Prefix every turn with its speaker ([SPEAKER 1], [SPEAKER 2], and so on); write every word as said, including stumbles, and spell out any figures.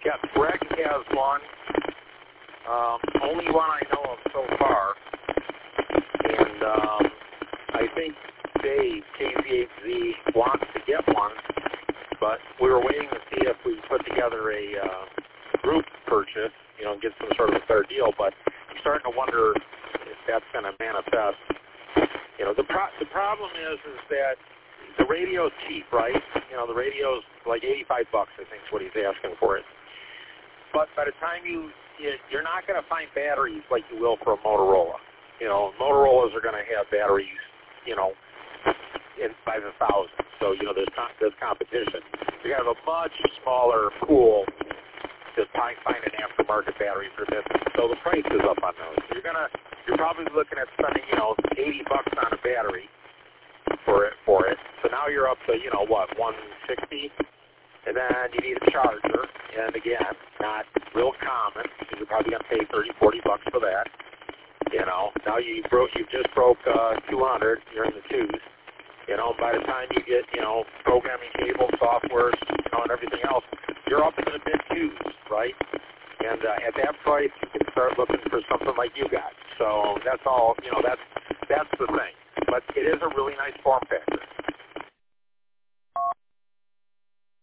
[SPEAKER 1] Yeah, Greg has one. Um, only one I know of so far. And um, I think Dave, K Z H Z, wants to get one, but we were waiting to see if we put together a uh, group purchase, you know, get some sort of a fair deal, but I'm starting to wonder if that's going to manifest. You know, the pro- the problem is is that the radio's cheap, right? You know, the radio's like eighty-five bucks, I think is what he's asking for it. But by the time you, you you're not going to find batteries like you will for a Motorola. You know, Motorola's are going to have batteries, you know, in by the thousand. So, you know, there's com- there's competition. You have a much smaller pool to find, find an aftermarket battery for this. So the price is up on those. So you're gonna you're probably looking at spending, you know, eighty bucks on a battery for it for it. So now you're up to, you know, what, one sixty? And then you need a charger. And again, not real common. You're probably gonna pay thirty, forty bucks for that. You know, now you broke, you just broke uh, two hundred. You're in the twos. You know, by the time you get, you know, programming cable, software, you know, and everything else, you're up into the mid twos, right? And uh, at that price, you can start looking for something like you got. So that's all. You know, that's that's the thing. But it is a really nice form factor.